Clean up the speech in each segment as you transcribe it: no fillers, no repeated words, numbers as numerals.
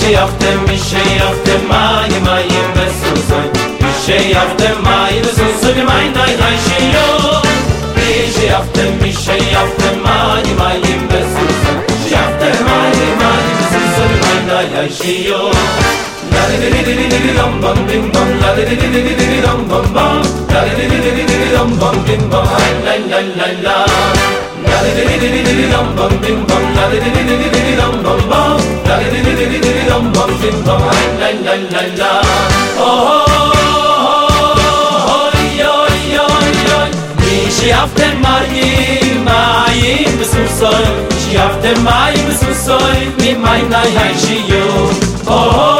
שיפתם מים מים בסוסוי שיפתם מים בסוסוי מים די שיו שיפתם מים מים בסוסוי שיפתם מים בסוסוי מים די שיו la di di di di di dum bum bim bum la di di di di di dum bum bum la di di di di di dum bum bim bum la la la la la di di di di dum bum bim bum la di di di di dum bum bum la di di di di dum bum bim bum la la la la oh yo yo yo mi shiaftem mayim besusoy shiaftem mayim besusoy mi may nay hay shiyo oh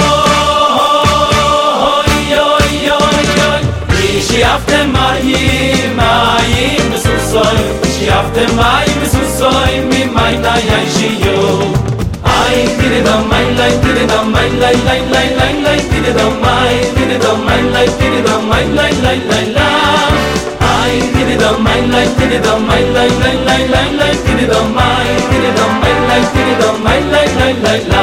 שיפתם מים בסוסוי שיפתם מים בסוסוי ממי די שיו איי תירדם מי לי תירדם מי לי לי לי לי לי תירדם מי תירדם מי לי תירדם מי לי לי לי לי איי תירדם מי לי תירדם מי לי לי לי לי לי תירדם מי תירדם מי לי תירדם מי לי לי לי לי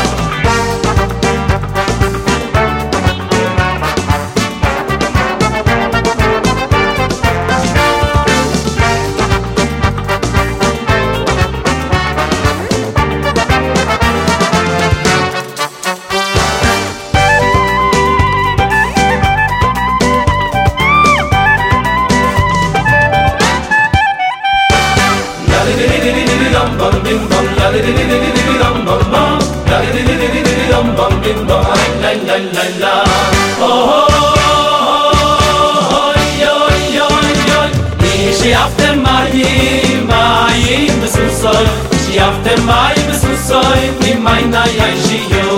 שיפתם מים בסוסוי שיפתם מים בסוסוי ממי נאי שיו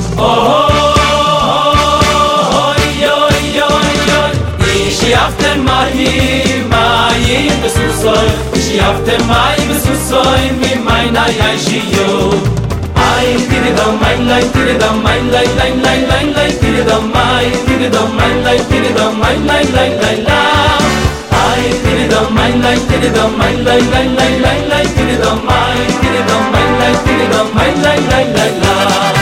שיפתם מים בסוסוי שיפתם מים בסוסוי ממי נאי שיו איי תירדם מי לי תירדם מי לי לי לי לי לי תירדם מי תירדם מי לי תירדם מי לי לי לי לי ay tiridam my life tiridam my life life life life tiridam my tiridam my life tiridam my life life life